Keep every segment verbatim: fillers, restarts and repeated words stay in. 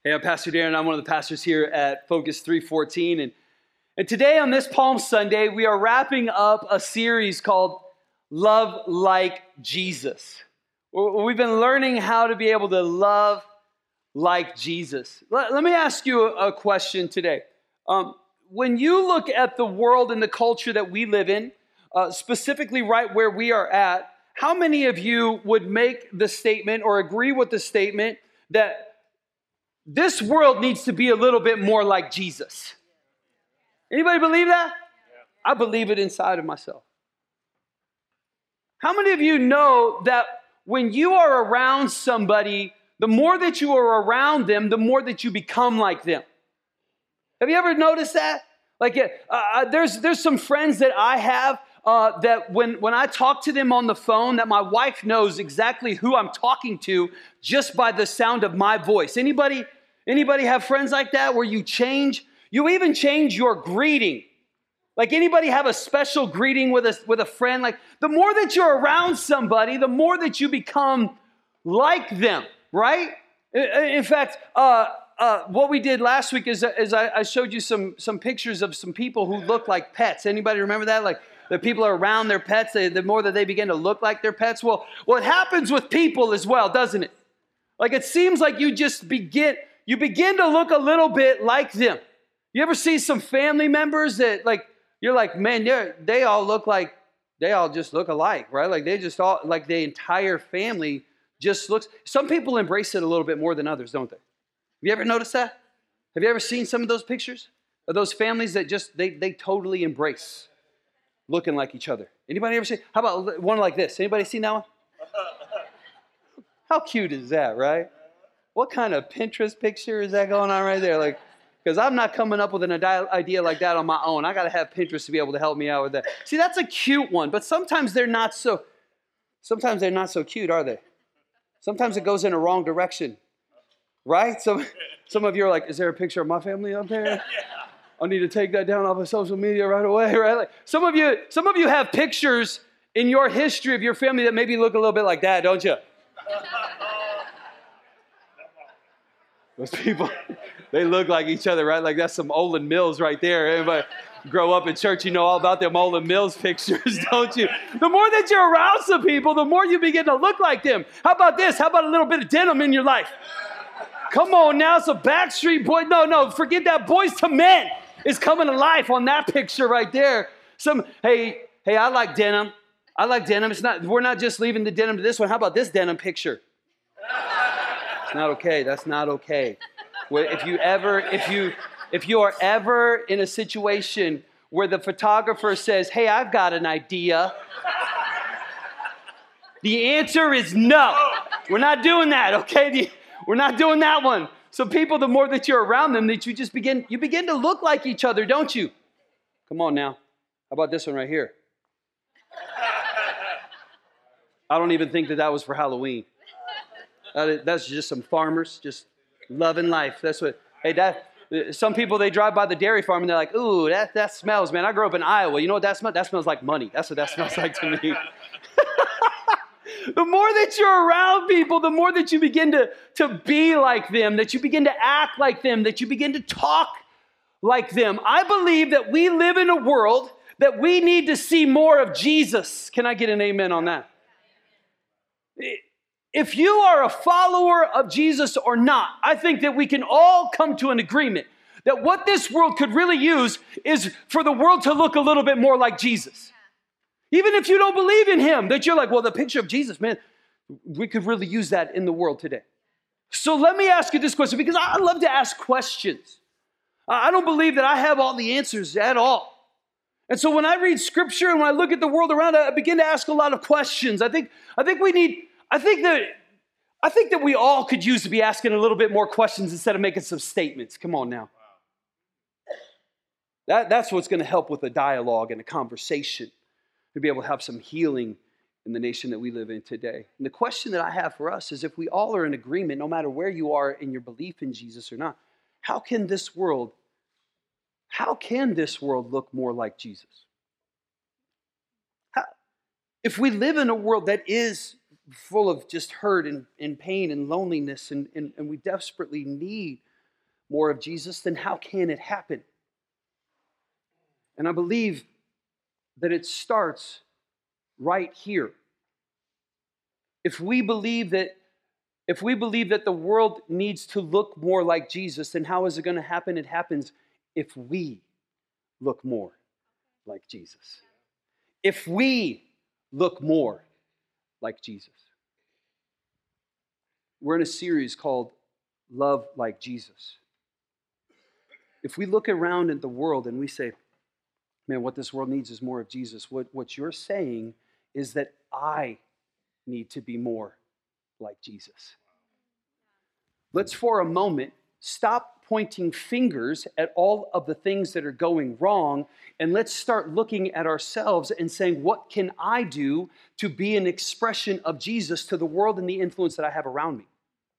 Hey, I'm Pastor Darren. I'm one of the pastors here at Focus three fourteen. And, and today on this Palm Sunday, we are wrapping up a series called Love Like Jesus. We've been learning how to be able to love like Jesus. Let, let me ask you a, a question today. Um, when you look at the world and the culture that we live in, uh, specifically right where we are at, how many of you would make the statement or agree with the statement that this world needs to be a little bit more like Jesus? Anybody believe that? I believe it inside of myself. How many of you know that when you are around somebody, the more that you are around them, the more that you become like them? Have you ever noticed that? Like, uh, there's there's some friends that I have uh, that when, when I talk to them on the phone, that my wife knows exactly who I'm talking to just by the sound of my voice. Anybody, anybody have friends like that where you change? You even change your greeting. Like, anybody have a special greeting with a, with a friend? Like, the more that you're around somebody, the more that you become like them, right? In fact, uh, uh, what we did last week is, is I, I showed you some, some pictures of some people who look like pets. Anybody remember that? Like, the people are around their pets, they, the more that they begin to look like their pets. Well, what happens with people as well, doesn't it? Like, it seems like you just begin, you begin to look a little bit like them. You ever see some family members that, like, you're like, man, they they all look like, they all just look alike, right? Like, they just all, like, the entire family just looks. Some people embrace it a little bit more than others, don't they? Have you ever noticed that? Have you ever seen some of those pictures of those families that just, they they totally embrace looking like each other? Anybody ever see? How about one like this? Anybody seen that one? How cute is that, right? What kind of Pinterest picture is that going on right there? Like, because I'm not coming up with an idea like that on my own. I got to have Pinterest to be able to help me out with that. See, that's a cute one, but sometimes they're not so, sometimes they're not so cute, are they? Sometimes it goes in a wrong direction, right? Some, some of you are like, is there a picture of my family up there? I need to take that down off of social media right away, right? Like, some of you, some of you have pictures in your history of your family that maybe look a little bit like that, don't you? Those people, they look like each other, right? Like, that's some Olin Mills right there. Everybody grow up in church, you know all about them Olin Mills pictures, don't you? The more that you're around some people, the more you begin to look like them. How about this? How about a little bit of denim in your life? Come on now, it's a Backstreet Boy. No, no, forget that. Boys to Men is coming to life on that picture right there. Some, hey, hey, I like denim. I like denim. It's not, we're not just leaving the denim to this one. How about this denim picture? Not okay. That's not okay. If you ever, if you, if you are ever in a situation where the photographer says, "Hey, I've got an idea," the answer is no. We're not doing that. Okay, the, we're not doing that one. So people, the more that you're around them, that you just begin, you begin to look like each other, don't you? Come on now. How about this one right here? I don't even think that that was for Halloween. That's just some farmers just loving life. That's what, hey, that, some people, they drive by the dairy farm and they're like, ooh, that, that smells, man. I grew up in Iowa. You know what that smells? That smells like money. That's what that smells like to me. The more that you're around people, the more that you begin to, to be like them, that you begin to act like them, that you begin to talk like them. I believe that we live in a world that we need to see more of Jesus. Can I get an amen on that? If you are a follower of Jesus or not, I think that we can all come to an agreement that what this world could really use is for the world to look a little bit more like Jesus. Even if you don't believe in him, that you're like, well, the picture of Jesus, man, we could really use that in the world today. So let me ask you this question, because I love to ask questions. I don't believe that I have all the answers at all. And so when I read scripture and when I look at the world around, I begin to ask a lot of questions. I think, I think we need... I think that I think that we all could use to be asking a little bit more questions instead of making some statements. Come on now. That, that's what's going to help with a dialogue and a conversation, to be able to have some healing in the nation that we live in today. And the question that I have for us is, if we all are in agreement, no matter where you are in your belief in Jesus or not, how can this world, how can this world look more like Jesus? How, if we live in a world that is full of just hurt and, and pain and loneliness, and, and, and we desperately need more of Jesus, then how can it happen? And I believe that it starts right here. If we believe that if we believe that the world needs to look more like Jesus, then how is it going to happen? It happens if we look more like Jesus. If we look more like Jesus. We're in a series called Love Like Jesus. If we look around at the world and we say, man, what this world needs is more of Jesus, what, what you're saying is that I need to be more like Jesus. Let's for a moment stop pointing fingers at all of the things that are going wrong, and let's start looking at ourselves and saying, what can I do to be an expression of Jesus to the world and the influence that I have around me?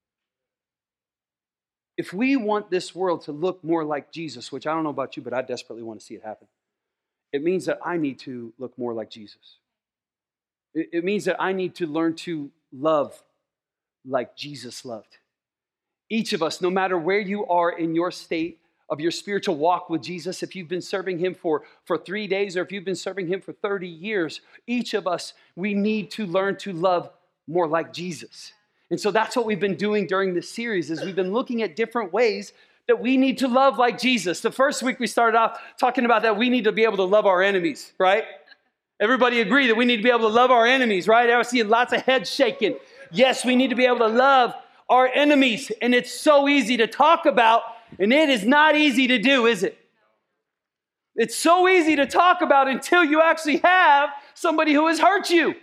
If we want this world to look more like Jesus, which I don't know about you, but I desperately want to see it happen, it means that I need to look more like Jesus. It, it means that I need to learn to love like Jesus loved. Each of us, no matter where you are in your state of your spiritual walk with Jesus, if you've been serving him for, for three days or if you've been serving him for thirty years, each of us, we need to learn to love more like Jesus. And so that's what we've been doing during this series, is we've been looking at different ways that we need to love like Jesus. The first week we started off talking about that we need to be able to love our enemies, right? Everybody agree that we need to be able to love our enemies, right? I was seeing lots of heads shaking. Yes, we need to be able to love our enemies. And it's so easy to talk about, and it is not easy to do, is it? It's so easy to talk about until you actually have somebody who has hurt you.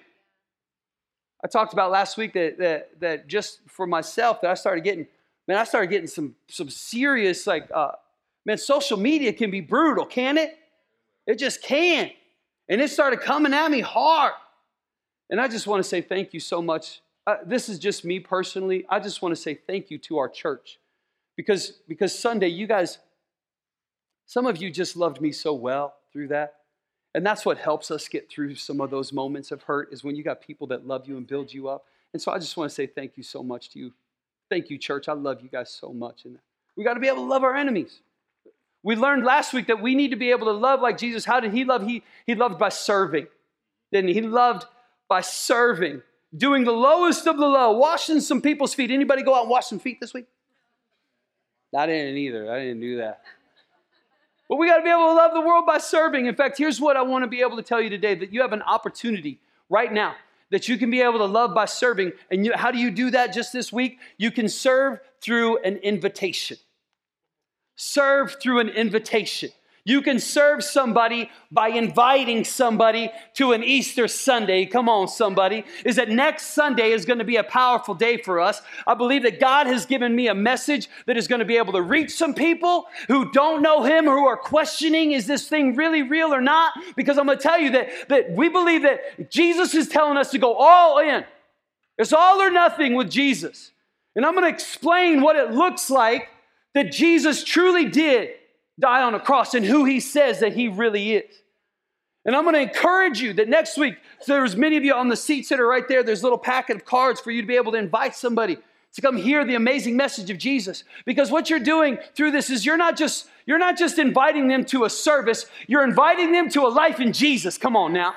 I talked about last week that, that, that just for myself, that I started getting, man, I started getting some, some serious, like, uh, man, social media can be brutal, can it? It just can. And it started coming at me hard. And I just want to say thank you so much. Uh, this is just me personally. I just want to say thank you to our church. Because, because Sunday, you guys, some of you just loved me so well through that. And that's what helps us get through some of those moments of hurt, is when you got people that love you and build you up. And so I just want to say thank you so much to you. Thank you, church. I love you guys so much. And we got to be able to love our enemies. We learned last week that we need to be able to love like Jesus. How did he love? He, he loved by serving. Didn't he? He loved by serving. Doing the lowest of the low. Washing some people's feet. Anybody go out and wash some feet this week? I didn't either. I didn't do that. But we got to be able to love the world by serving. In fact, here's what I want to be able to tell you today, that you have an opportunity right now that you can be able to love by serving. And you, how do you do that just this week? You can serve through an invitation. Serve through an invitation. You can serve somebody by inviting somebody to an Easter Sunday. Come on, somebody. Is that next Sunday is going to be a powerful day for us. I believe that God has given me a message that is going to be able to reach some people who don't know him, who are questioning, is this thing really real or not? Because I'm going to tell you that, that we believe that Jesus is telling us to go all in. It's all or nothing with Jesus. And I'm going to explain what it looks like that Jesus truly did die on a cross and who he says that he really is. And I'm going to encourage you that next week, so there's many of you on the seats that are right there, there's a little packet of cards for you to be able to invite somebody to come hear the amazing message of Jesus. Because what you're doing through this is you're not just, you're not just inviting them to a service, you're inviting them to a life in Jesus. Come on now.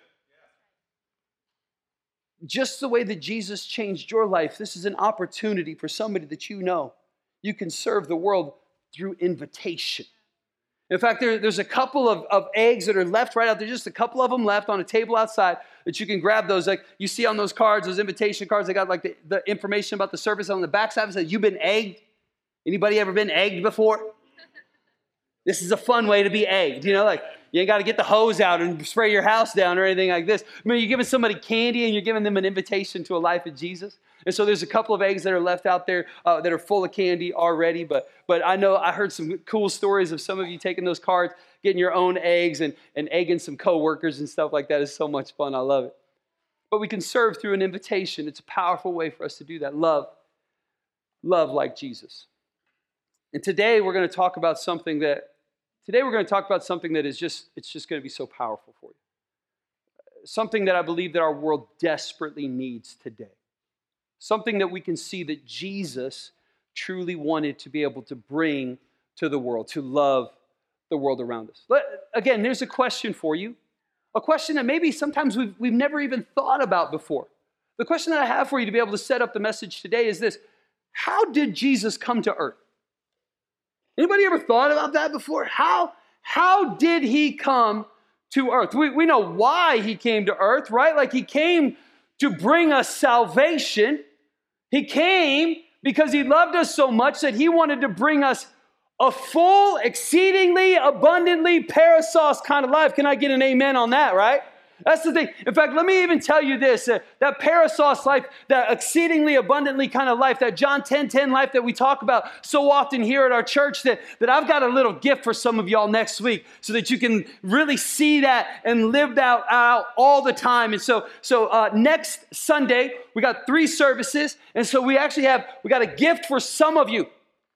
Just the way that Jesus changed your life, this is an opportunity for somebody that you know. You can serve the world through invitation. In fact, there, there's a couple of, of eggs that are left right out there, just a couple of them left on a table outside that you can grab those. Like you see on those cards, those invitation cards, they got like the, the information about the service on the backside. It says, you've been egged. Anybody ever been egged before? This is a fun way to be egged. You know, like you ain't got to get the hose out and spray your house down or anything like this. I mean, you're giving somebody candy and you're giving them an invitation to a life in Jesus. And so there's a couple of eggs that are left out there uh, that are full of candy already. But but I know I heard some cool stories of some of you taking those cards, getting your own eggs and, and egging some coworkers and stuff like that. Is so much fun. I love it. But we can serve through an invitation. It's a powerful way for us to do that. Love. Love like Jesus. And today we're going to talk about something that, today we're going to talk about something that is just, it's just going to be so powerful for you. Something that I believe that our world desperately needs today. Something that we can see that Jesus truly wanted to be able to bring to the world, to love the world around us. Let, again, there's a question for you, a question that maybe sometimes we've, we've never even thought about before. The question that I have for you to be able to set up the message today is this: how did Jesus come to earth? Anybody ever thought about that before? How, how did he come to earth? We, we know why he came to earth, right? Like he came to bring us salvation. He came because he loved us so much that he wanted to bring us a full, exceedingly, abundantly, parasos kind of life. Can I get an amen on that, right? That's the thing. In fact, let me even tell you this, uh, that parasos life, that exceedingly abundantly kind of life, that John ten ten life that we talk about so often here at our church, that, that I've got a little gift for some of y'all next week so that you can really see that and live that out all the time. And so, so uh, next Sunday, we got three services. And so we actually have, we got a gift for some of you.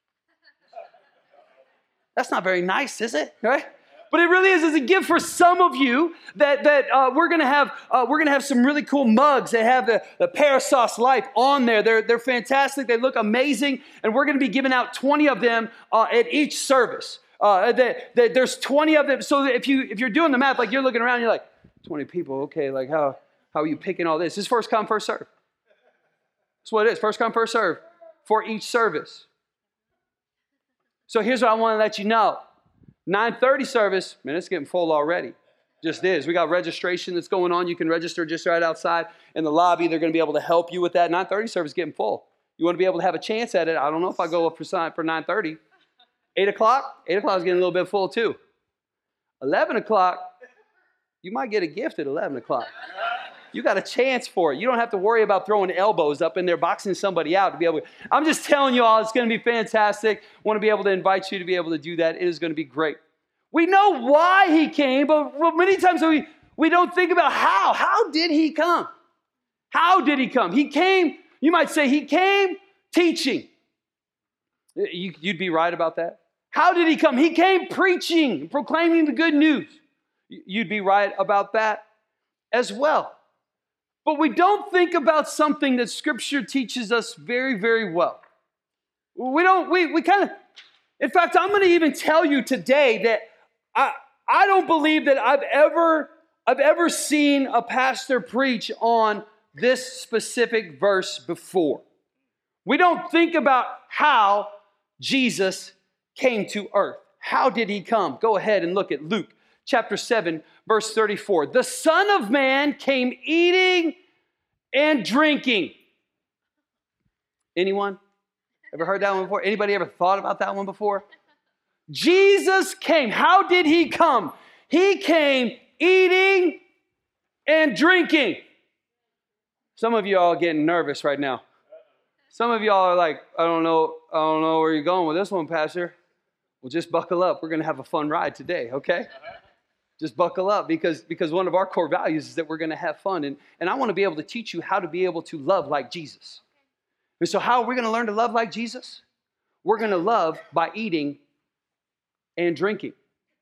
That's not very nice, is it? Right? But it really is, is a gift for some of you that, that uh, we're going to have uh, we're going to have some really cool mugs that have the, the Parasos Life on there. They're, they're fantastic. They look amazing. And we're going to be giving out twenty of them uh, at each service. Uh, that, that there's twenty of them. So if, you, if you're doing the math, like you're looking around, you're like, twenty people, okay, like how, how are you picking all this? This is first come, first serve. That's what it is, first come, first serve for each service. So here's what I want to let you know. nine thirty service, man, it's getting full already. Just is. We got registration that's going on. You can register just right outside in the lobby. They're going to be able to help you with that. nine thirty service is getting full. You want to be able to have a chance at it. I don't know if I go up for, for nine thirty. eight o'clock? eight o'clock is getting a little bit full too. eleven o'clock, you might get a gift at eleven o'clock. You got a chance for it. You don't have to worry about throwing elbows up in there, boxing somebody out to be able to. I'm just telling you all, it's going to be fantastic. I want to be able to invite you to be able to do that. It is going to be great. We know why he came, but many times we, we don't think about how. How did he come? How did he come? He came, you might say he came teaching. You, you'd be right about that. How did he come? He came preaching, proclaiming the good news. You'd be right about that as well. But we don't think about something that Scripture teaches us very, very well. We don't, we, we kind of, in fact, I'm going to even tell you today that I, I don't believe that I've ever, I've ever seen a pastor preach on this specific verse before. We don't think about how Jesus came to earth. How did he come? Go ahead and look at Luke chapter seven, verse thirty-four. The Son of Man came eating and drinking. Anyone ever heard that one before? Anybody ever thought about that one before? Jesus came. How did he come? He came eating and drinking. Some of y'all are getting nervous right now. Some of y'all are like, I don't know, I don't know where you're going with this one, Pastor. Well, just buckle up. We're going to have a fun ride today, okay? Just buckle up because, because one of our core values is that we're going to have fun. And, and I want to be able to teach you how to be able to love like Jesus. And so how are we going to learn to love like Jesus? We're going to love by eating and drinking.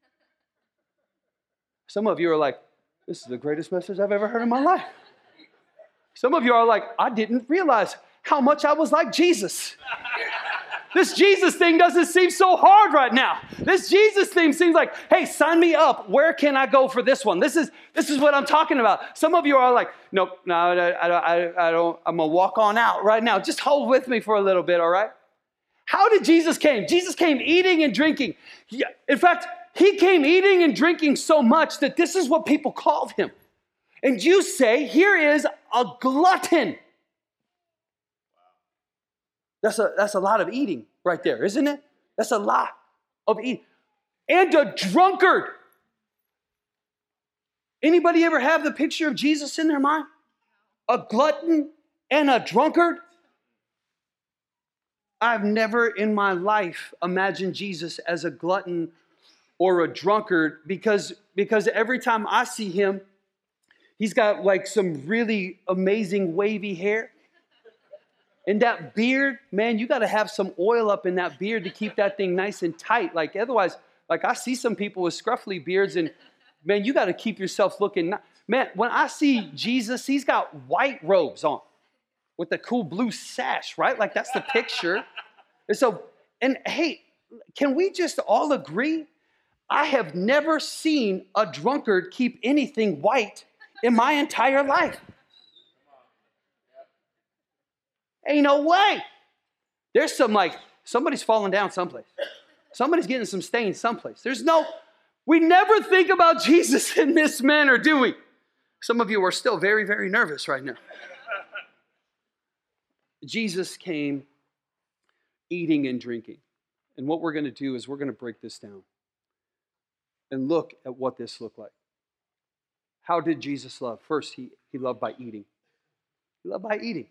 Some of you are like, this is the greatest message I've ever heard in my life. Some of you are like, I didn't realize how much I was like Jesus. This Jesus thing doesn't seem so hard right now. This Jesus thing seems like, hey, sign me up. Where can I go for this one? This is this is what I'm talking about. Some of you are like, nope, no, I, I, I don't, I'm going to walk on out right now. Just hold with me for a little bit, all right? How did Jesus came? Jesus came eating and drinking. He, in fact, he came eating and drinking so much that this is what people called him. And you say, here is a glutton. That's a, that's a lot of eating right there, isn't it? That's a lot of eating. And a drunkard. Anybody ever have the picture of Jesus in their mind? A glutton and a drunkard? I've never in my life imagined Jesus as a glutton or a drunkard because, because every time I see him, he's got like some really amazing wavy hair. And that beard, man, you got to have some oil up in that beard to keep that thing nice and tight. Like otherwise, like I see some people with scruffy beards and man, you got to keep yourself looking. Man, when I see Jesus, he's got white robes on with a cool blue sash, right? Like that's the picture. And so, and hey, can we just all agree? I have never seen a drunkard keep anything white in my entire life. Ain't no way. There's some like, somebody's falling down someplace. Somebody's getting some stains someplace. There's no, we never think about Jesus in this manner, do we? Some of you are still very, very nervous right now. Jesus came eating and drinking. And what we're going to do is we're going to break this down and look at what this looked like. How did Jesus love? First, he, he loved by eating. He loved by eating.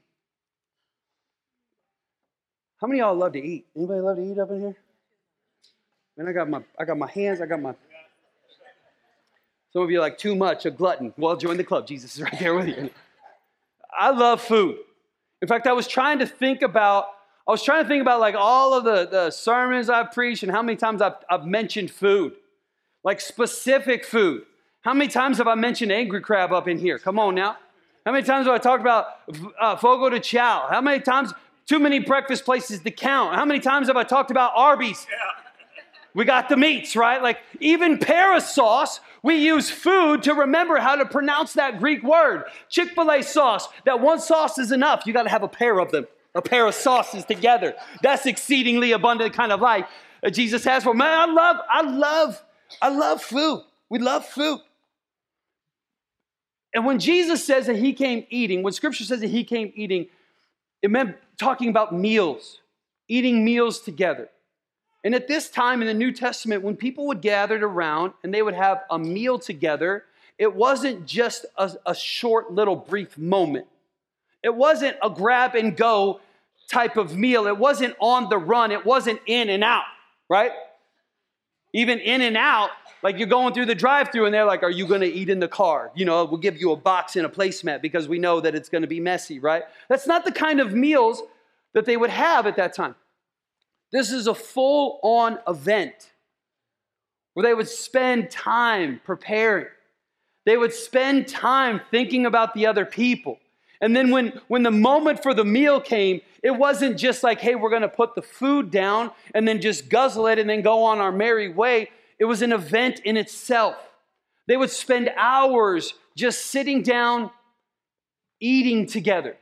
How many of y'all love to eat? Anybody love to eat up in here? Man, I got my I got my hands, I got my... Some of you are like, too much, a glutton. Well, join the club. Jesus is right there with you. I love food. In fact, I was trying to think about, I was trying to think about like all of the, the sermons I've preached and how many times I've, I've mentioned food. Like specific food. How many times have I mentioned angry crab up in here? Come on now. How many times have I talked about uh, Fogo de Chao? How many times, too many breakfast places to count? How many times have I talked about Arby's? Yeah. We got the meats, right? Like even para sauce, we use food to remember how to pronounce that Greek word. Chick-fil-A sauce, that one sauce is enough. You got to have a pair of them, a pair of sauces together. That's exceedingly abundant kind of life that Jesus has for me. Man, I love, I love, I love food. We love food. And when Jesus says that he came eating, when Scripture says that he came eating, it meant talking about meals, eating meals together. And at this time in the New Testament, when people would gather around and they would have a meal together, it wasn't just a, a short little brief moment. It wasn't a grab and go type of meal. It wasn't on the run. It wasn't in and out, right? Even in and out, like you're going through the drive-thru and they're like, are you going to eat in the car? You know, we'll give you a box and a placemat because we know that it's going to be messy, right? That's not the kind of meals that they would have at that time. This is a full-on event where they would spend time preparing. They would spend time thinking about the other people. And then when, when the moment for the meal came, it wasn't just like, hey, we're going to put the food down and then just guzzle it and then go on our merry way. It was an event in itself. They would spend hours just sitting down, eating together.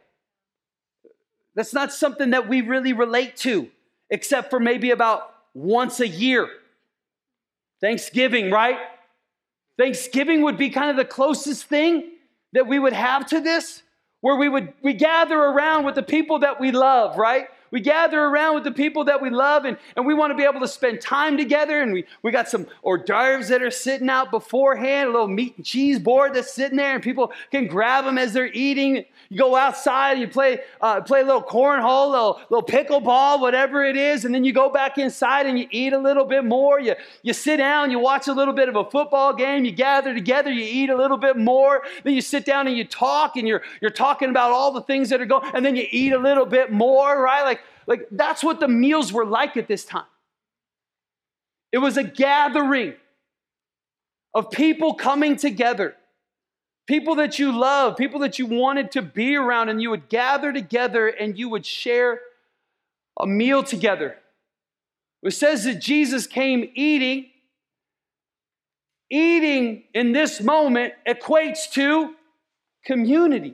That's not something that we really relate to, except for maybe about once a year. Thanksgiving, right? Thanksgiving would be kind of the closest thing that we would have to this, where we would we gather around with the people that we love, right? We gather around with the people that we love, and, and we want to be able to spend time together, and we, we got some hors d'oeuvres that are sitting out beforehand, a little meat and cheese board that's sitting there, and people can grab them as they're eating. You go outside, and you play uh, play a little cornhole, a little, little pickleball, whatever it is, and then you go back inside and you eat a little bit more. You, you sit down, you watch a little bit of a football game, you gather together, you eat a little bit more, then you sit down and you talk, and you're, you're talking about all the things that are going, and then you eat a little bit more, right? Like, like that's what the meals were like at this time. It was a gathering of people coming together. People that you love, people that you wanted to be around, and you would gather together and you would share a meal together. It says that Jesus came eating. Eating in this moment equates to community.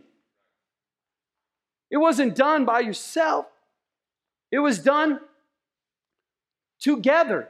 It wasn't done by yourself. It was done together.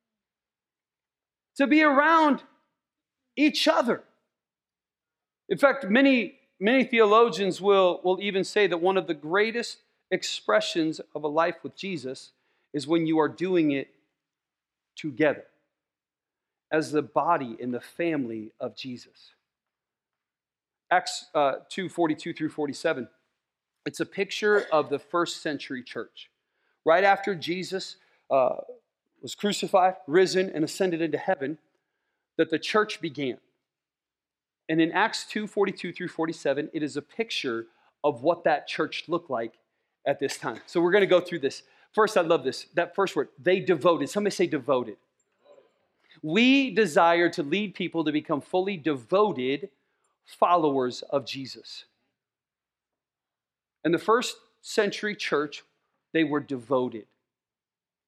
To be around each other. In fact, many, many theologians will, will even say that one of the greatest expressions of a life with Jesus is when you are doing it together as the body and the family of Jesus. Acts uh, two, forty-two through forty-seven. It's a picture of the first century church. Right after Jesus uh, was crucified, risen, and ascended into heaven, that the church began. And in Acts two, forty-two through forty-seven, it is a picture of what that church looked like at this time. So we're going to go through this. First, I love this. That first word, they devoted. Somebody say devoted. We desire to lead people to become fully devoted followers of Jesus. In the first century church, they were devoted.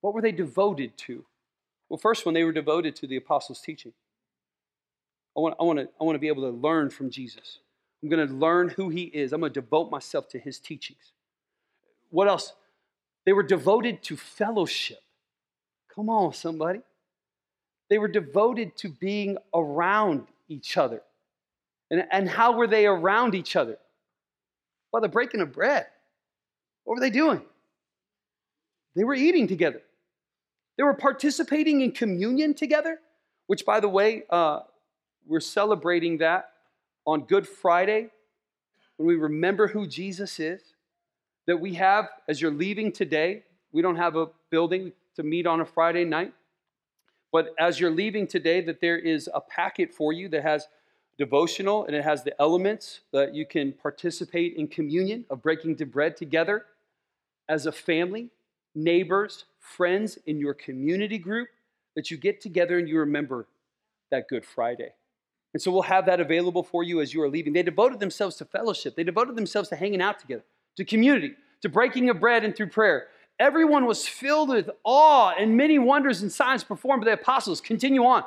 What were they devoted to? Well, first one, they were devoted to the apostles' teaching. I want, I want to, I want to be able to learn from Jesus. I'm going to learn who he is. I'm going to devote myself to his teachings. What else? They were devoted to fellowship. Come on, somebody. They were devoted to being around each other. And, and how were they around each other? Well, the breaking of bread. What were they doing? They were eating together. They were participating in communion together, which, by the way, uh, we're celebrating that on Good Friday when we remember who Jesus is. That we have, as you're leaving today, we don't have a building to meet on a Friday night. But as you're leaving today, that there is a packet for you that has devotional and it has the elements that you can participate in communion of breaking the bread together as a family, neighbors, friends in your community group, that you get together and you remember that Good Friday. And so we'll have that available for you as you are leaving. They devoted themselves to fellowship. They devoted themselves to hanging out together, to community, to breaking of bread and through prayer. Everyone was filled with awe, and many wonders and signs performed by the apostles. Continue on.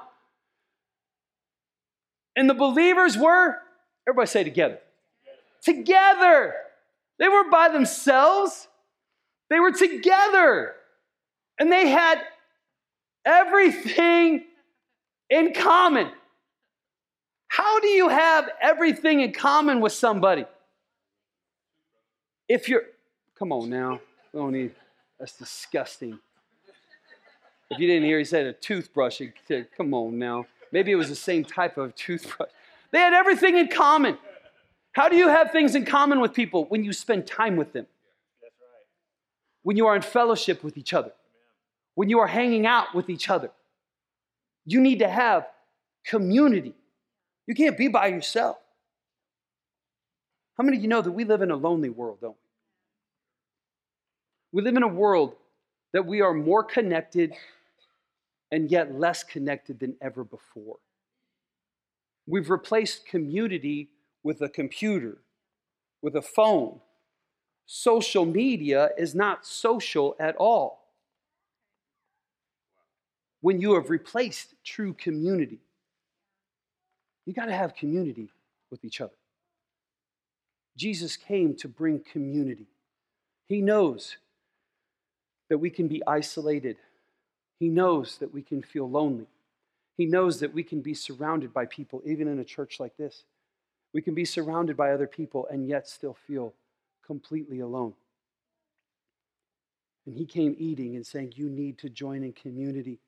And the believers were, everybody say together. Together. They weren't by themselves. They were together. And they had everything in common. How do you have everything in common with somebody? If you're, come on now. We don't need, that's disgusting. If you didn't hear, he said a toothbrush. He said, come on now. Maybe it was the same type of toothbrush. They had everything in common. How do you have things in common with people? When you spend time with them. That's right. When you are in fellowship with each other. When you are hanging out with each other. You need to have community. You can't be by yourself. How many of you know that we live in a lonely world, don't we? We live in a world that we are more connected and yet less connected than ever before. We've replaced community with a computer, with a phone. Social media is not social at all. When you have replaced true community, you got to have community with each other. Jesus came to bring community. He knows that we can be isolated. He knows that we can feel lonely. He knows that we can be surrounded by people, even in a church like this. We can be surrounded by other people and yet still feel completely alone. And he came eating and saying, you need to join in community.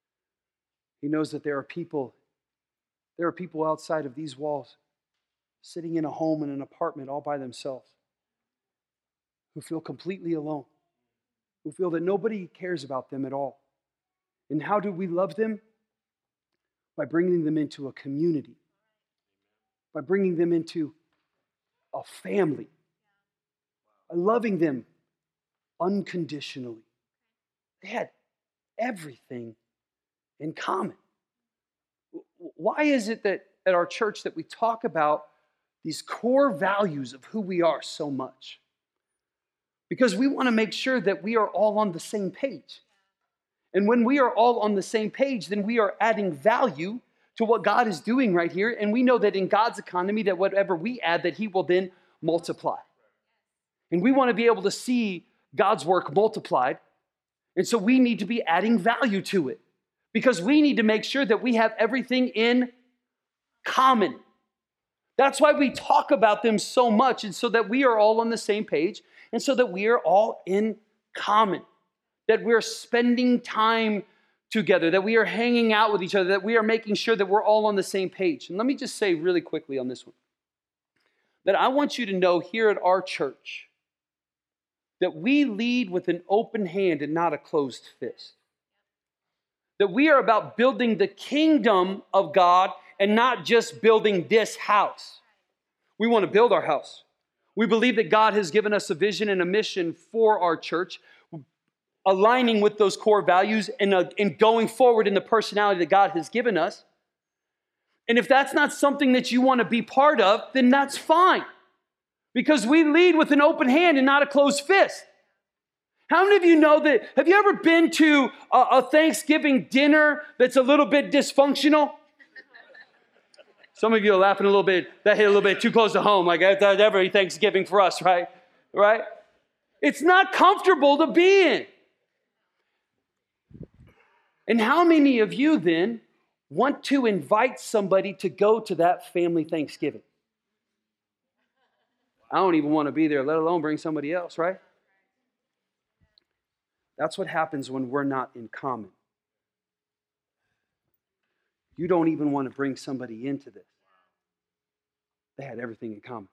He knows that there are people, there are people outside of these walls, sitting in a home in an apartment all by themselves, who feel completely alone, who feel that nobody cares about them at all. And how do we love them? By bringing them into a community, by bringing them into a family, by loving them unconditionally. They had everything in common. Why is it that at our church that we talk about these core values of who we are so much? Because we want to make sure that we are all on the same page. And when we are all on the same page, then we are adding value to what God is doing right here. And we know that in God's economy, that whatever we add, that he will then multiply. And we want to be able to see God's work multiplied. And so we need to be adding value to it. Because we need to make sure that we have everything in common. That's why we talk about them so much, and so that we are all on the same page, and so that we are all in common. That we're spending time together, that we are hanging out with each other, that we are making sure that we're all on the same page. And let me just say really quickly on this one, that I want you to know here at our church that we lead with an open hand and not a closed fist. That we are about building the kingdom of God and not just building this house. We want to build our house. We believe that God has given us a vision and a mission for our church, aligning with those core values and, uh, and going forward in the personality that God has given us. And if that's not something that you want to be part of, then that's fine. Because we lead with an open hand and not a closed fist. How many of you know that? Have you ever been to a, a Thanksgiving dinner that's a little bit dysfunctional? Some of you are laughing a little bit. That hit a little bit too close to home. Like that's every Thanksgiving for us, right? Right? It's not comfortable to be in. And how many of you then want to invite somebody to go to that family Thanksgiving? I don't even want to be there, let alone bring somebody else, right? That's what happens when we're not in common. You don't even want to bring somebody into this. They had everything in common.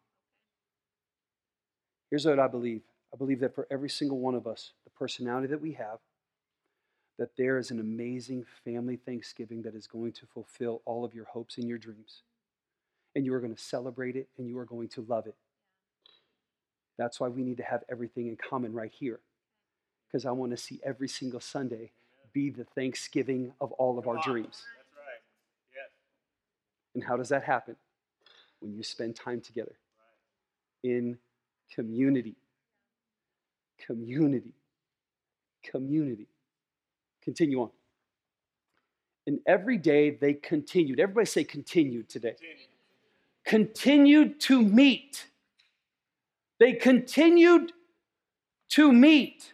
Here's what I believe. I believe that for every single one of us, the personality that we have, that there is an amazing family Thanksgiving that is going to fulfill all of your hopes and your dreams. And you are going to celebrate it and you are going to love it. That's why we need to have everything in common right here. Because I want to see every single Sunday be the Thanksgiving of all of our dreams. That's right. Yes. And how does that happen? When you spend time together in community. Community. Community. Continue on. And every day they continued. Everybody say continued today. Continued, continued to meet. They continued to meet.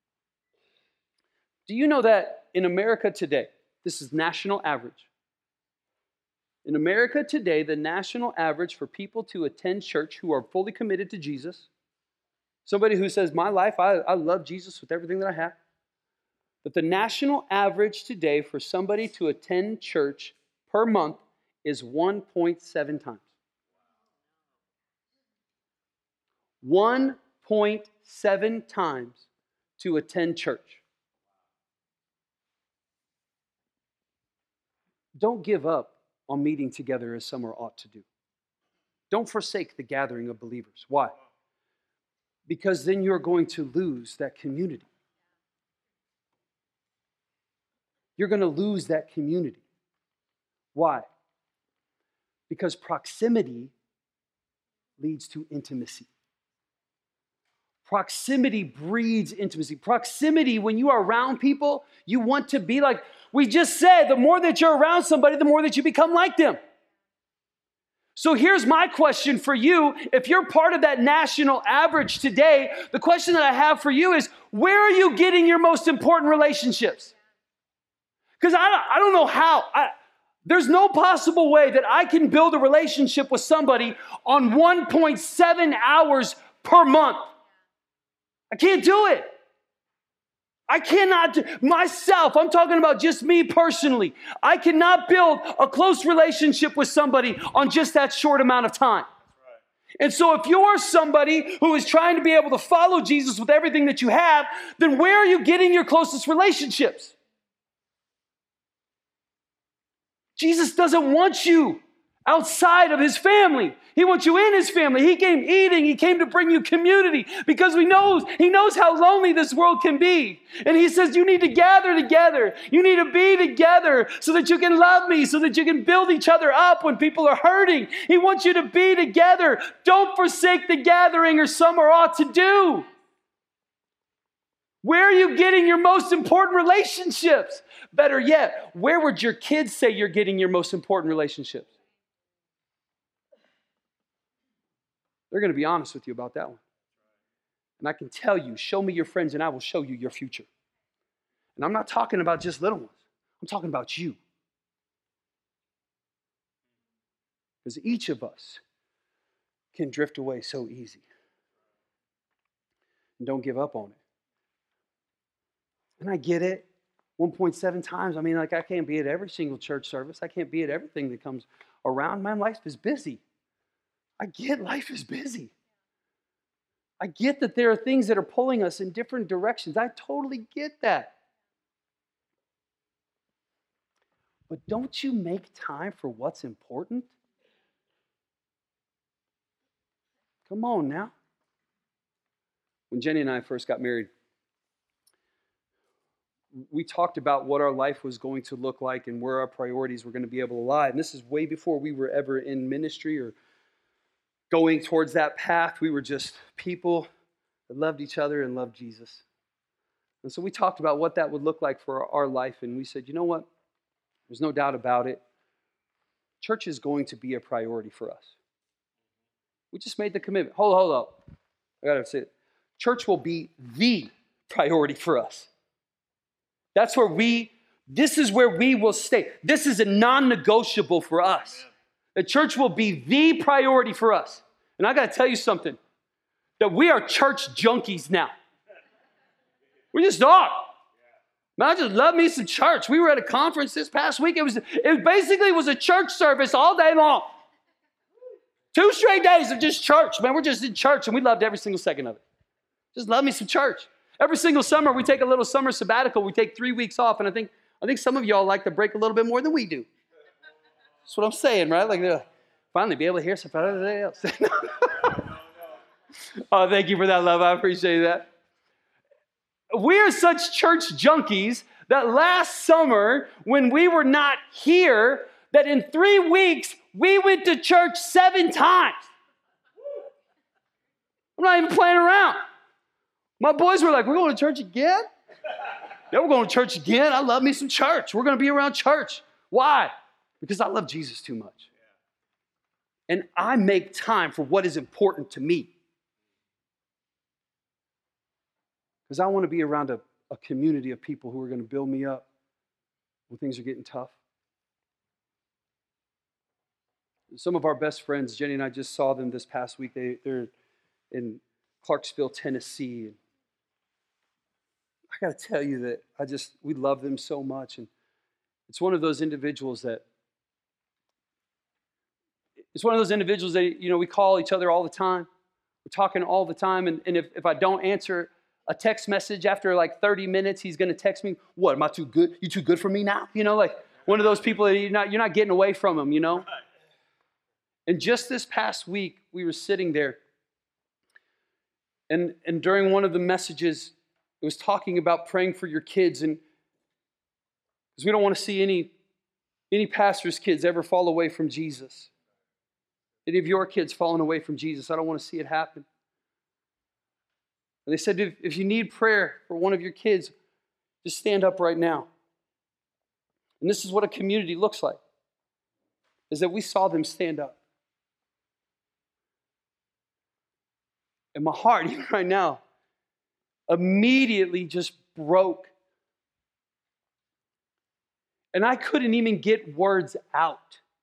Do you know that in America today, this is national average. In America today, the national average for people to attend church who are fully committed to Jesus, somebody who says, my life, I, I love Jesus with everything that I have, but the national average today for somebody to attend church per month is one point seven times. one point seven times to attend church. Don't give up on meeting together as some are ought to do. Don't forsake the gathering of believers. Why? Because then you're going to lose that community. You're going to lose that community. Why? Because proximity leads to intimacy. Proximity breeds intimacy. Proximity, when you are around people, you want to be like, we just said, the more that you're around somebody, the more that you become like them. So here's my question for you. If you're part of that national average today, the question that I have for you is, where are you getting your most important relationships? Because I don't, I don't know how. I, there's no possible way that I can build a relationship with somebody on one point seven hours per month. I can't do it. I cannot do myself. I'm talking about just me personally. I cannot build a close relationship with somebody on just that short amount of time. And so if you're somebody who is trying to be able to follow Jesus with everything that you have, then where are you getting your closest relationships? Jesus doesn't want you outside of his family. He wants you in his family. He came eating. He came to bring you community because we know, he knows how lonely this world can be. And he says you need to gather together. You need to be together so that you can love me, so that you can build each other up when people are hurting. He wants you to be together. Don't forsake the gathering or some are ought to do. Where are you getting your most important relationships? Better yet, where would your kids say you're getting your most important relationships? They're going to be honest with you about that one. And I can tell you, show me your friends and I will show you your future. And I'm not talking about just little ones. I'm talking about you. Because each of us can drift away so easy. And don't give up on it. And I get it. one point seven times. I mean, like I can't be at every single church service. I can't be at everything that comes around. My life is busy. I get life is busy. I get that there are things that are pulling us in different directions. I totally get that. But don't you make time for what's important? Come on now. When Jenny and I first got married, we talked about what our life was going to look like and where our priorities were going to be able to lie. And this is way before we were ever in ministry or going towards that path. We were just people that loved each other and loved Jesus. And so we talked about what that would look like for our life, and we said, you know what? There's no doubt about it. Church is going to be a priority for us. We just made the commitment. Hold, hold up. I got to say it. Church will be the priority for us. That's where we, this is where we will stay. This is a non-negotiable for us. The church will be the priority for us. And I got to tell you something, that we are church junkies now. We just are. Man, I just love me some church. We were at a conference this past week. It was, it basically was a church service all day long. Two straight days of just church. Man, we're just in church, and we loved every single second of it. Just love me some church. Every single summer, we take a little summer sabbatical. We take three weeks off, and I think I think some of y'all like to break a little bit more than we do. That's what I'm saying, right? Like, uh, finally be able to hear something from everybody else. Oh, thank you for that, love. I appreciate that. We are such church junkies that last summer, when we were not here, that in three weeks, we went to church seven times. I'm not even playing around. My boys were like, we're going to church again? Yeah, we're going to church again. I love me some church. We're going to be around church. Why? Because I love Jesus too much. And I make time for what is important to me. Because I want to be around a, a community of people who are going to build me up when things are getting tough. Some of our best friends, Jenny and I just saw them this past week. They, they're in Clarksville, Tennessee. And I got to tell you that I just, we love them so much. And it's one of those individuals that, it's one of those individuals that, you know, we call each other all the time. We're talking all the time. And, and if, if I don't answer a text message after like thirty minutes, he's going to text me, what, am I too good? You too good for me now? You know, like one of those people that you're not, you're not getting away from him, you know? And just this past week, we were sitting there. And, and during one of the messages, it was talking about praying for your kids. And because we don't want to see any, any pastor's kids ever fall away from Jesus. Any of your kids falling away from Jesus. I don't want to see it happen. And they said, if, if you need prayer for one of your kids, just stand up right now. And this is what a community looks like, is that we saw them stand up. And my heart, even right now, immediately just broke. And I couldn't even get words out.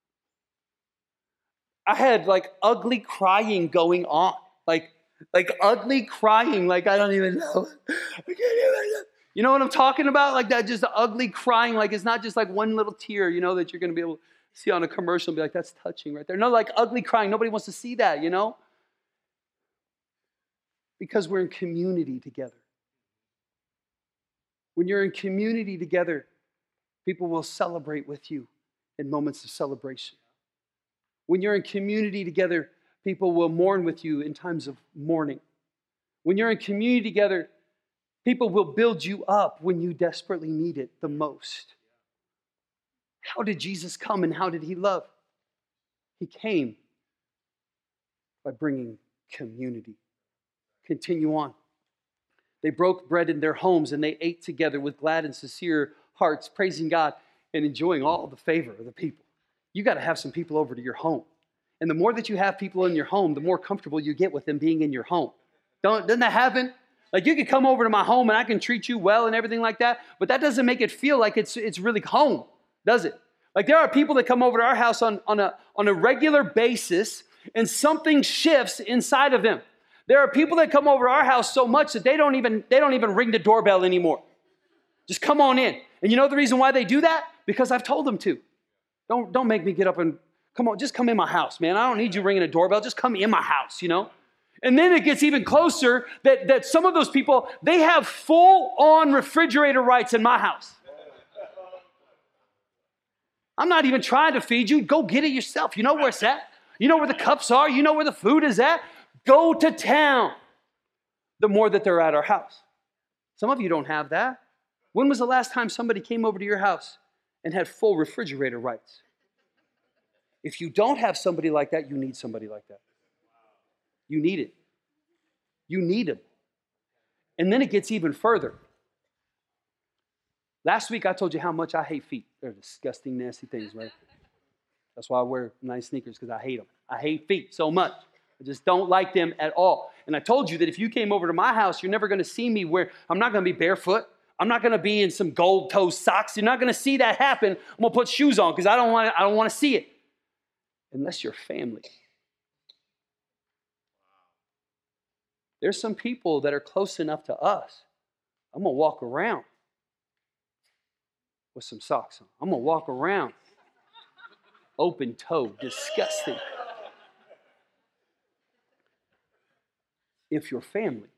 I had like ugly crying going on. Like, like ugly crying, like I don't even know. I can't even know. You know what I'm talking about? Like that just ugly crying, like it's not just like one little tear, you know, that you're going to be able to see on a commercial and be like, that's touching right there. No, like ugly crying. Nobody wants to see that, you know? Because we're in community together. When you're in community together, people will celebrate with you in moments of celebration. When you're in community together, people will mourn with you in times of mourning. When you're in community together, people will build you up when you desperately need it the most. How did Jesus come and how did he love? He came by bringing community. Continue on. They broke bread in their homes and they ate together with glad and sincere hearts, praising God and enjoying all the favor of the people. You got to have some people over to your home. And the more that you have people in your home, the more comfortable you get with them being in your home. Don't, doesn't that happen? Like you can come over to my home and I can treat you well and everything like that, but that doesn't make it feel like it's, it's really home, does it? Like there are people that come over to our house on, on, a, on a regular basis and something shifts inside of them. There are people that come over to our house so much that they don't even, they don't even ring the doorbell anymore. Just come on in. And you know the reason why they do that? Because I've told them to. Don't, don't make me get up and, come on, just come in my house, man. I don't need you ringing a doorbell. Just come in my house, you know? And then it gets even closer that, that some of those people, they have full-on refrigerator rights in my house. I'm not even trying to feed you. Go get it yourself. You know where it's at. You know where the cups are. You know where the food is at. Go to town. The more that they're at our house. Some of you don't have that. When was the last time somebody came over to your house and had full refrigerator rights? If you don't have somebody like that, you need somebody like that. You need it. You need them. And then it gets even further. Last week I told you how much I hate feet. They're disgusting, nasty things, right? That's why I wear nice sneakers, because I hate them. I hate feet so much. I just don't like them at all. And I told you that if you came over to my house, you're never going to see me where I'm not going to be barefoot. I'm not going to be in some gold toe socks. You're not going to see that happen. I'm going to put shoes on because I don't want I don't want to see it. Unless you're family. There's some people that are close enough to us. I'm going to walk around with some socks on. I'm going to walk around open toe, disgusting. If you're family,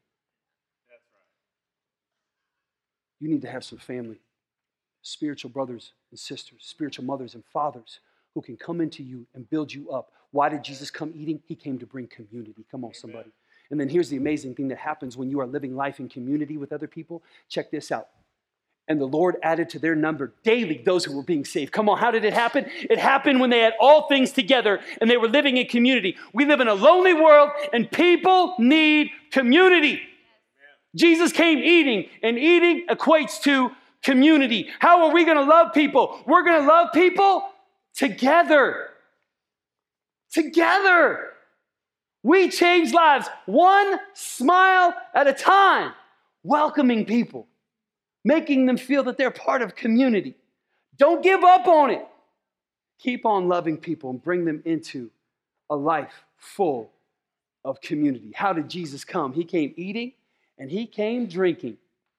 you need to have some family, spiritual brothers and sisters, spiritual mothers and fathers who can come into you and build you up. Why did Jesus come eating? He came to bring community. Come on, somebody. And then here's the amazing thing that happens when you are living life in community with other people. Check this out. And the Lord added to their number daily those who were being saved. Come on, how did it happen? It happened when they had all things together and they were living in community. We live in a lonely world and people need community. Jesus came eating, and eating equates to community. How are we going to love people? We're going to love people together. Together. We change lives one smile at a time, welcoming people, making them feel that they're part of community. Don't give up on it. Keep on loving people and bring them into a life full of community. How did Jesus come? He came eating and he came drinking.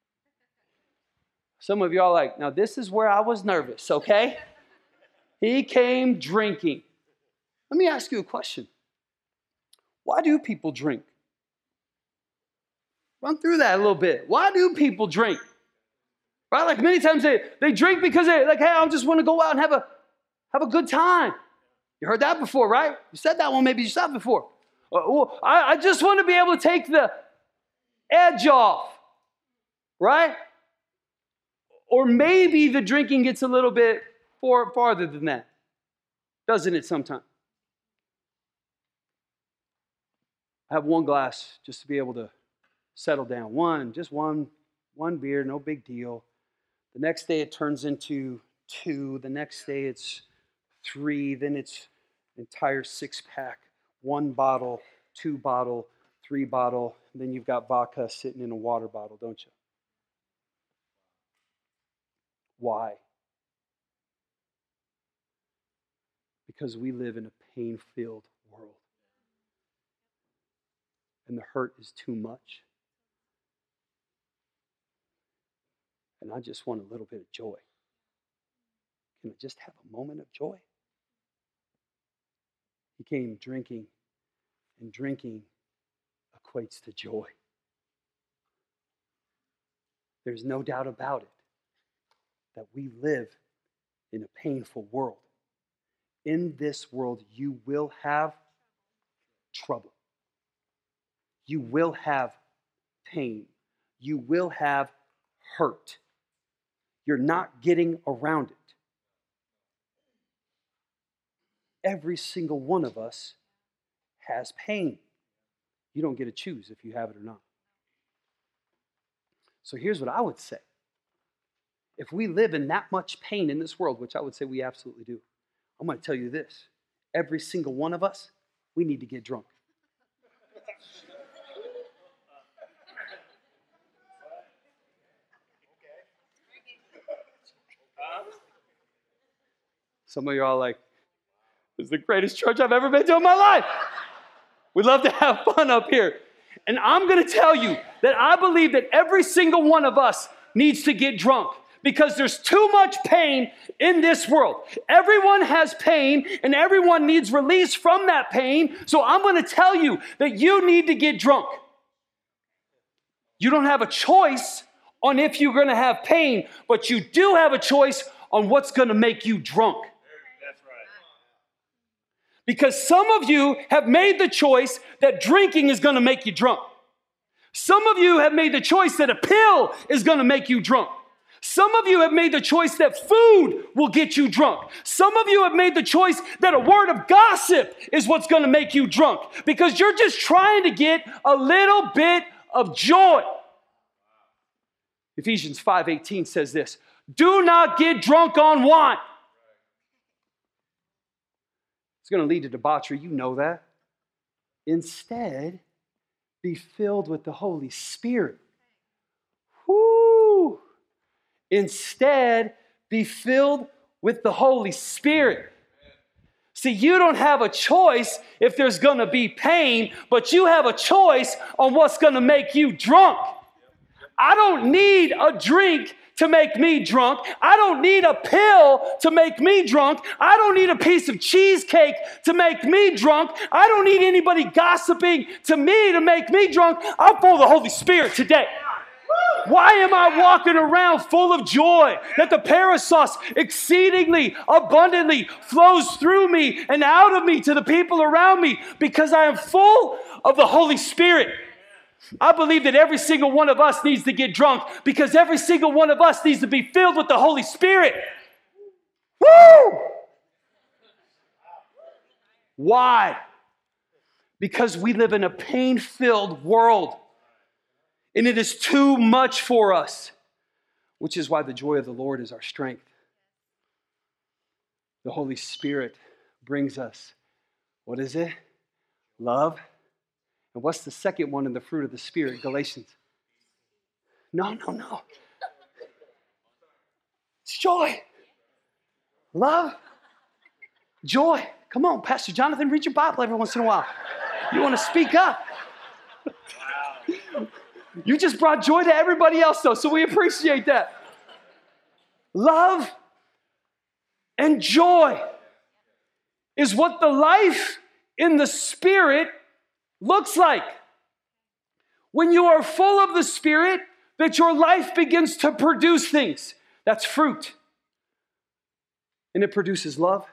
Some of y'all are like, now this is where I was nervous, okay? He came drinking. Let me ask you a question. Why do people drink? Run through that a little bit. Why do people drink? Right? Like many times they, they drink because they're like, hey, I just want to go out and have a, have a good time. You heard that before, right? You said that one maybe yourself before. Well, I, I just want to be able to take the edge off, right? Or maybe the drinking gets a little bit far, farther than that, doesn't it sometimes? I have one glass just to be able to settle down. One, just one, one beer, no big deal. The next day it turns into two. The next day it's three. Then it's entire six pack. One bottle, two bottle, three bottle. And then you've got vodka sitting in a water bottle, don't you? Why? Because we live in a pain-filled world. And the hurt is too much. And I just want a little bit of joy. Can I just have a moment of joy? He came drinking, and drinking equates to joy. There's no doubt about it that we live in a painful world. In this world, you will have trouble. You will have pain. You will have hurt. You're not getting around it. Every single one of us has pain. You don't get to choose if you have it or not. So here's what I would say. If we live in that much pain in this world, which I would say we absolutely do, I'm going to tell you this. Every single one of us, we need to get drunk. Some of you are like, this is the greatest church I've ever been to in my life. We love to have fun up here. And I'm going to tell you that I believe that every single one of us needs to get drunk because there's too much pain in this world. Everyone has pain and everyone needs release from that pain. So I'm going to tell you that you need to get drunk. You don't have a choice on if you're going to have pain, but you do have a choice on what's going to make you drunk. Because some of you have made the choice that drinking is going to make you drunk. Some of you have made the choice that a pill is going to make you drunk. Some of you have made the choice that food will get you drunk. Some of you have made the choice that a word of gossip is what's going to make you drunk because you're just trying to get a little bit of joy. Ephesians five eighteen says this, Do not get drunk on wine. It's going to lead to debauchery. You know that. Instead, be filled with the Holy Spirit. Woo! Instead, be filled with the Holy Spirit. See, you don't have a choice if there's going to be pain, but you have a choice on what's going to make you drunk. I don't need a drink to make me drunk. I don't need a pill to make me drunk. I don't need a piece of cheesecake to make me drunk. I don't need anybody gossiping to me to make me drunk. I'm full of the Holy Spirit today. Why am I walking around full of joy that the Perissos exceedingly abundantly flows through me and out of me to the people around me? Because I am full of the Holy Spirit. I believe that every single one of us needs to get drunk because every single one of us needs to be filled with the Holy Spirit. Woo! Why? Because we live in a pain-filled world. And it is too much for us, which is why the joy of the Lord is our strength. The Holy Spirit brings us, what is it? Love. And what's the second one in the fruit of the Spirit? Galatians. No, no, no. It's joy. Love. Joy. Come on, Pastor Jonathan, read your Bible every once in a while. You want to speak up. You just brought joy to everybody else, though, so we appreciate that. Love and joy is what the life in the Spirit looks like. When you are full of the Spirit, that your life begins to produce things. That's fruit. And it produces love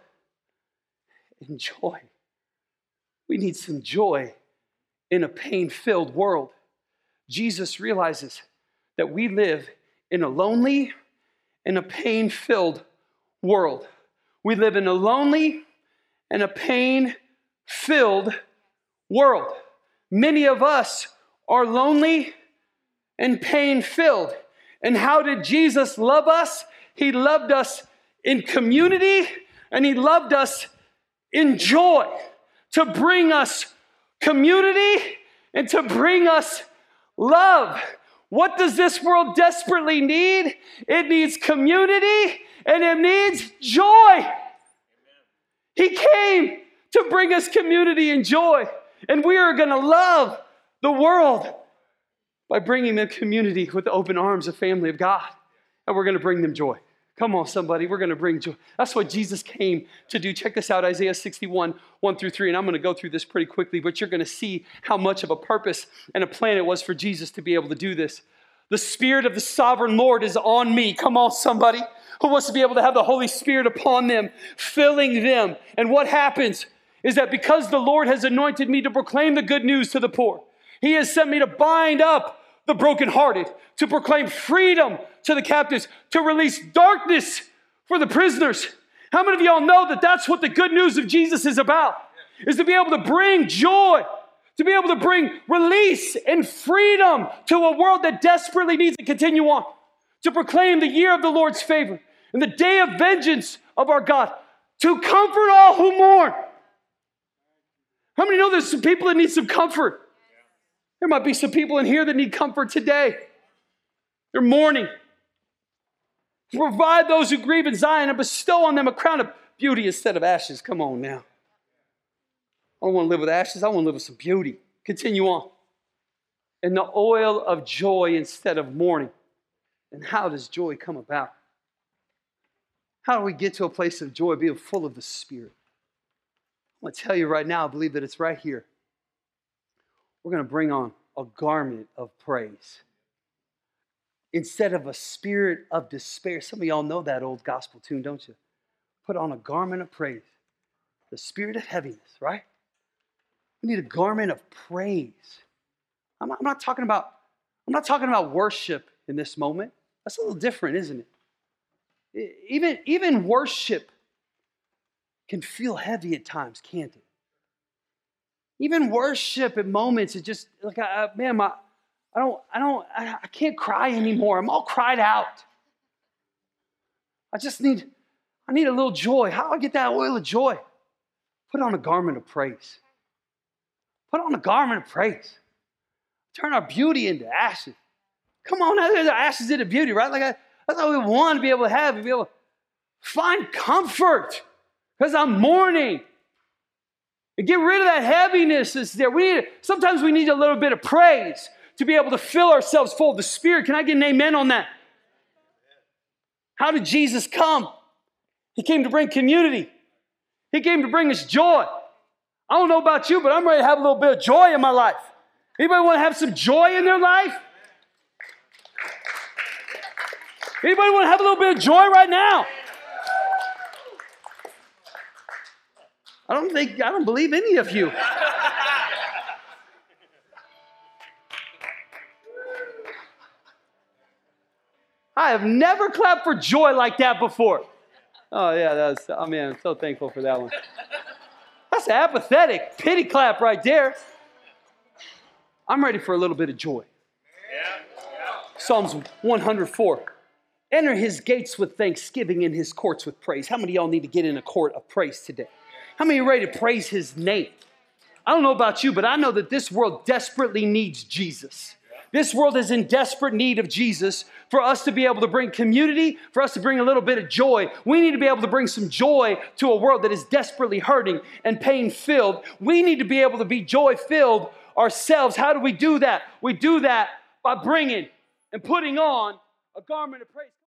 and joy. We need some joy in a pain-filled world. Jesus realizes that we live in a lonely and a pain-filled world. We live in a lonely and a pain-filled world. Many of us are lonely and pain-filled. And how did Jesus love us? He loved us in community and he loved us in joy, to bring us community and to bring us love. What does this world desperately need? It needs community and it needs joy. He came to bring us community and joy. And we are going to love the world by bringing them community with the open arms, a family of God. And we're going to bring them joy. Come on, somebody. We're going to bring joy. That's what Jesus came to do. Check this out, Isaiah sixty-one, one through three. And I'm going to go through this pretty quickly, but you're going to see how much of a purpose and a plan it was for Jesus to be able to do this. The Spirit of the sovereign Lord is on me. Come on, somebody. Who wants to be able to have the Holy Spirit upon them, filling them. And what happens is that because the Lord has anointed me to proclaim the good news to the poor, He has sent me to bind up the brokenhearted, to proclaim freedom to the captives, to release darkness for the prisoners. How many of y'all know that that's what the good news of Jesus is about? Is to be able to bring joy, to be able to bring release and freedom to a world that desperately needs to continue on, to proclaim the year of the Lord's favor and the day of vengeance of our God, to comfort all who mourn. How many know there's some people that need some comfort? There might be some people in here that need comfort today. They're mourning. Provide those who grieve in Zion and bestow on them a crown of beauty instead of ashes. Come on now. I don't want to live with ashes. I want to live with some beauty. Continue on. And the oil of joy instead of mourning. And how does joy come about? How do we get to a place of joy, being full of the Spirit? I'm going to tell you right now, I believe that it's right here. We're going to bring on a garment of praise. Instead of a spirit of despair. Some of y'all know that old gospel tune, don't you? Put on a garment of praise. The spirit of heaviness, right? We need a garment of praise. I'm not, I'm not talking about, I'm not talking about worship in this moment. That's a little different, isn't it? Even, even worship can feel heavy at times, can't it? Even worship at moments, it just like, I, man, my, I don't, I don't, I, I can't cry anymore. I'm all cried out. I just need, I need a little joy. How do I get that oil of joy? Put on a garment of praise. Put on a garment of praise. Turn our beauty into ashes. Come on, now there's ashes into beauty, right? Like I, that's what we want to be able to have, to be able to find comfort because I'm mourning. And get rid of that heaviness that's there. We need, sometimes we need a little bit of praise to be able to fill ourselves full of the Spirit. Can I get an amen on that? How did Jesus come? He came to bring community. He came to bring us joy. I don't know about you, but I'm ready to have a little bit of joy in my life. Anybody want to have some joy in their life? Anybody want to have a little bit of joy right now? I don't think, I don't believe any of you. I have never clapped for joy like that before. Oh yeah, that's, I mean, I'm so thankful for that one. That's an apathetic pity clap right there. I'm ready for a little bit of joy. Psalms one hundred four. Enter his gates with thanksgiving and his courts with praise. How many of y'all need to get in a court of praise today? How many are ready to praise his name? I don't know about you, but I know that this world desperately needs Jesus. This world is in desperate need of Jesus for us to be able to bring community, for us to bring a little bit of joy. We need to be able to bring some joy to a world that is desperately hurting and pain-filled. We need to be able to be joy-filled ourselves. How do we do that? We do that by bringing and putting on a garment of praise.